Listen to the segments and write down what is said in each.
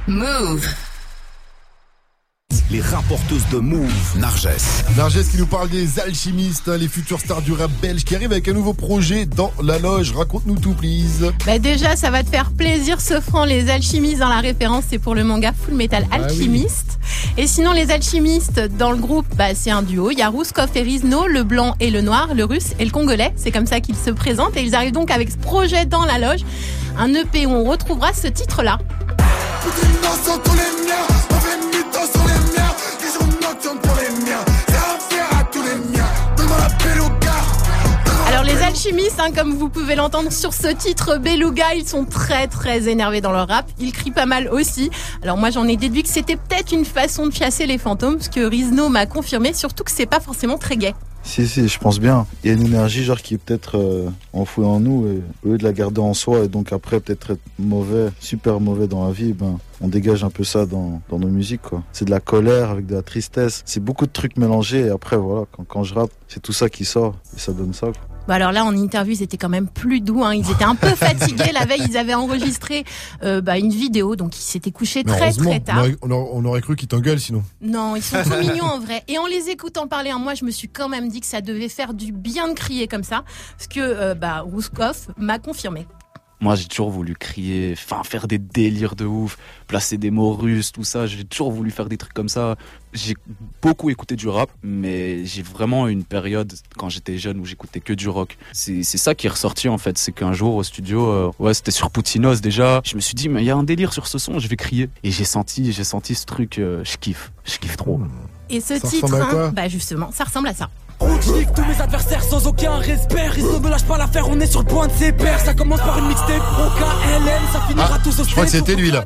Move. Les rapporteuses de Move, Narges. Narges qui nous parle des alchimistes, les futures stars du rap belge qui arrivent avec un nouveau projet dans la loge. Raconte-nous tout, please. Déjà, ça va te faire plaisir, ce franc. Les alchimistes, dans la référence, c'est pour le manga Full Metal Alchemist. Oui. Et sinon, les alchimistes, dans le groupe, c'est un duo. Il y a Rouskov et Rizno, le blanc et le noir, le russe et le congolais. C'est comme ça qu'ils se présentent. Et ils arrivent donc avec ce projet dans la loge. Un EP où on retrouvera ce titre-là. Alors les alchimistes, comme vous pouvez l'entendre sur ce titre Beluga, ils sont très très énervés dans leur rap, ils crient pas mal aussi. Alors moi j'en ai déduit que c'était peut-être une façon de chasser les fantômes, ce que Rizno m'a confirmé, surtout que c'est pas forcément très gai. Si, je pense bien. Il y a une énergie qui est peut-être enfouie en nous et au lieu de la garder en soi et donc après peut-être être mauvais, super mauvais dans la vie, on dégage un peu ça dans nos musiques, quoi. C'est de la colère avec de la tristesse. C'est beaucoup de trucs mélangés et après voilà, quand je rappe, c'est tout ça qui sort et ça donne ça, quoi. Alors là, en interview, ils étaient quand même plus doux. Ils étaient un peu fatigués. La veille, ils avaient enregistré une vidéo, donc ils s'étaient couchés très très tard. On aurait cru qu'ils t'engueulent sinon. Non, ils sont trop mignons en vrai. Et en les écoutant parler, moi, je me suis quand même dit que ça devait faire du bien de crier comme ça, parce que Rouskov m'a confirmé. Moi, j'ai toujours voulu crier, faire des délires de ouf, placer des mots russes, tout ça. J'ai toujours voulu faire des trucs comme ça. J'ai beaucoup écouté du rap, mais j'ai vraiment eu une période, quand j'étais jeune, où j'écoutais que du rock. C'est ça qui est ressorti, en fait. C'est qu'un jour, au studio, c'était sur Poutinos, déjà. Je me suis dit, mais il y a un délire sur ce son, je vais crier. Et j'ai senti ce truc, je kiffe trop. Et ce titre, justement, ça ressemble à ça. On kiffe tous mes adversaires sans aucun respect. Rizno ne lâche pas l'affaire, on est sur le point de ses pairs. Ça commence par une mixtape, OKLM, ça finira tous au je crois que c'était lui là.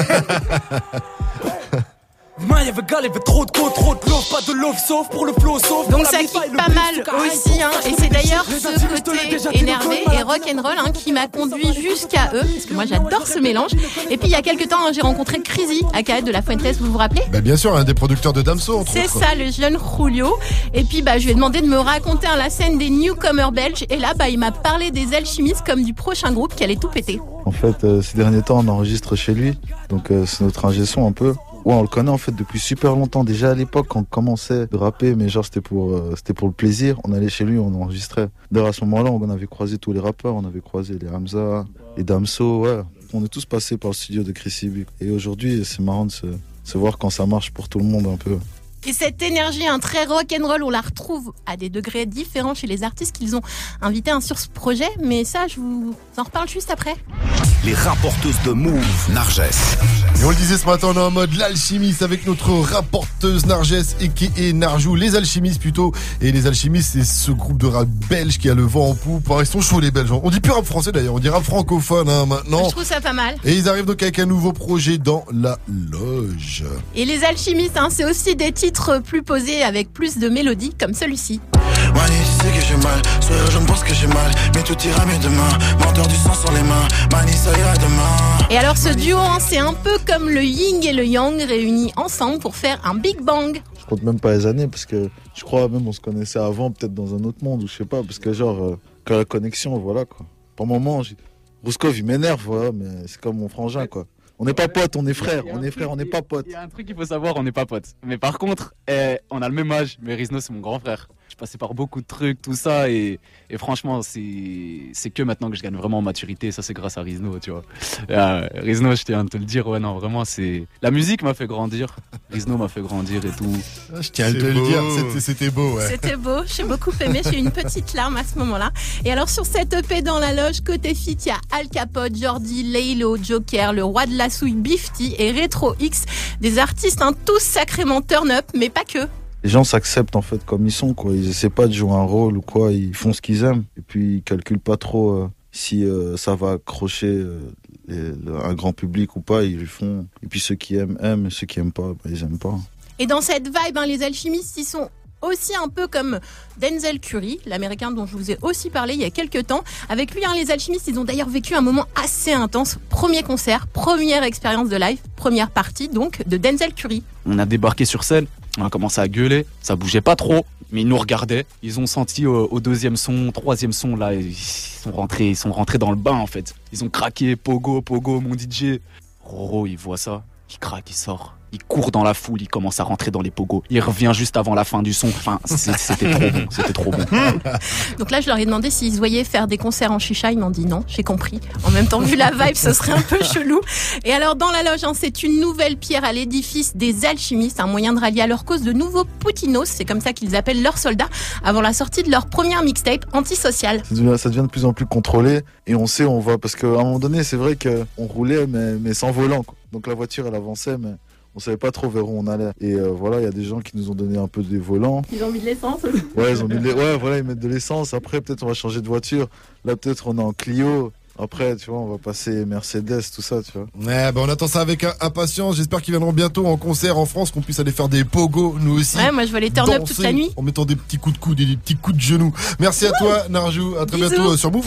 Il y avait trop de côtes, trop de love, pas de love sauf pour le flow sauf. Donc ça kick pas mal aussi, et c'est d'ailleurs ce côté énervé et rock'n'roll qui m'a conduit jusqu'à eux, parce que moi j'adore ce mélange. Et puis il y a quelques temps, j'ai rencontré Crazy, aka de La Fuentes, vous vous rappelez? Bien sûr, un des producteurs de Damso. C'est ça, le jeune Julio. Et puis je lui ai demandé de me raconter la scène des newcomers belges, et là il m'a parlé des alchimistes comme du prochain groupe qui allait tout péter. En fait, ces derniers temps, on enregistre chez lui, donc c'est notre ingé son un peu. Ouais, on le connaît en fait depuis super longtemps. Déjà à l'époque, quand on commençait de rapper, mais c'était pour le plaisir. On allait chez lui, on enregistrait. D'ailleurs à ce moment-là, on avait croisé tous les rappeurs. On avait croisé les Hamza, les Damso. Ouais, on est tous passés par le studio de Chris Ibik. Et aujourd'hui, c'est marrant de se voir quand ça marche pour tout le monde un peu. Et cette énergie, très rock'n'roll, on la retrouve à des degrés différents chez les artistes qu'ils ont invités sur ce projet. Mais ça, je vous en reparle juste après. Les rapporteuses de Move, Narges. Et on le disait ce matin, on est en mode l'alchimiste avec notre rapporteuse Narges et Narjou, les alchimistes plutôt. Et les alchimistes, c'est ce groupe de rap belge qui a le vent en poupe. Ils sont chauds les Belges. On dit plus rap français d'ailleurs, on dit rap francophone maintenant. Je trouve ça pas mal. Et ils arrivent donc avec un nouveau projet dans la loge. Et les alchimistes, c'est aussi des titres plus posés avec plus de mélodie comme celui-ci. Mani, je sais que j'ai mal, sourire, je me pense que j'ai mal, mais tout ira mieux demain. Menteur du sang sur les mains, Mani, ça ira demain. Et alors ce duo, c'est un peu comme le yin et le yang réunis ensemble pour faire un Big Bang. Je compte même pas les années parce que je crois même on se connaissait avant, peut-être dans un autre monde ou je sais pas, parce que quand la connexion, voilà quoi. Par moment, Rouskov il m'énerve, voilà, mais c'est comme mon frangin quoi. On n'est pas potes, on est frères, on n'est pas potes. Il y a un truc qu'il faut savoir, on n'est pas potes. Mais par contre, on a le même âge, mais Rizno c'est mon grand frère. Je passais par beaucoup de trucs, tout ça, et franchement, c'est que maintenant que je gagne vraiment en maturité, ça c'est grâce à Rizno, tu vois. Rizno, je tiens à te le dire, ouais, non, vraiment, la musique m'a fait grandir, Rizno m'a fait grandir et tout. Je tiens à te le dire, c'était beau, ouais. C'était beau, j'ai beaucoup aimé, j'ai eu une petite larme à ce moment-là. Et alors sur cette EP dans la loge, côté feat, il y a Al Capote, Jordi, Laylo, Joker, le roi de la souille, Bifty et Retro X, des artistes tous sacrément turn-up, mais pas que. Les gens s'acceptent en fait comme ils sont quoi. Ils essaient pas de jouer un rôle ou quoi. Ils font ce qu'ils aiment et puis ils calculent pas trop si ça va accrocher un grand public ou pas. Ils le font. Et puis ceux qui aiment et ceux qui aiment pas, ils aiment pas. Et dans cette vibe, les alchimistes, ils sont aussi un peu comme Denzel Curry, l'américain dont je vous ai aussi parlé il y a quelques temps. Avec lui, les alchimistes, ils ont d'ailleurs vécu un moment assez intense. Premier concert, première expérience de live, première partie donc de Denzel Curry. On a débarqué sur scène, on a commencé à gueuler, ça bougeait pas trop, mais ils nous regardaient. Ils ont senti au deuxième son, troisième son, là, ils sont rentrés dans le bain en fait. Ils ont craqué, Pogo, mon DJ. Roro, il voit ça. il craque, il sort. Il court dans la foule, il commence à rentrer dans les pogos. Il revient juste avant la fin du son. Enfin, c'était trop bon. Donc là, je leur ai demandé s'ils se voyaient faire des concerts en chicha. Ils m'ont dit non, j'ai compris. En même temps, vu la vibe, ce serait un peu chelou. Et alors, dans la loge, c'est une nouvelle pierre à l'édifice des alchimistes, un moyen de rallier à leur cause de nouveaux poutinos. C'est comme ça qu'ils appellent leurs soldats avant la sortie de leur première mixtape antisocial. Ça devient de plus en plus contrôlé et on sait, on voit, parce qu'à un moment donné, c'est vrai qu'on roulait, mais sans volant, quoi. Donc la voiture, elle avançait, mais on savait pas trop vers où on allait. Et voilà, il y a des gens qui nous ont donné un peu des volants. Ils ont mis de l'essence aussi. Ouais, ils mettent de l'essence. Après, peut-être on va changer de voiture. Là, peut-être on est en Clio. Après, tu vois, on va passer Mercedes, tout ça, tu vois. Ouais, on attend ça avec impatience. J'espère qu'ils viendront bientôt en concert en France, qu'on puisse aller faire des pogos, nous aussi. Ouais, moi je vais les turn up toute la nuit. En mettant des petits coups de coude et des petits coups de genoux. Merci à toi, Narjou. À très bientôt sur Move.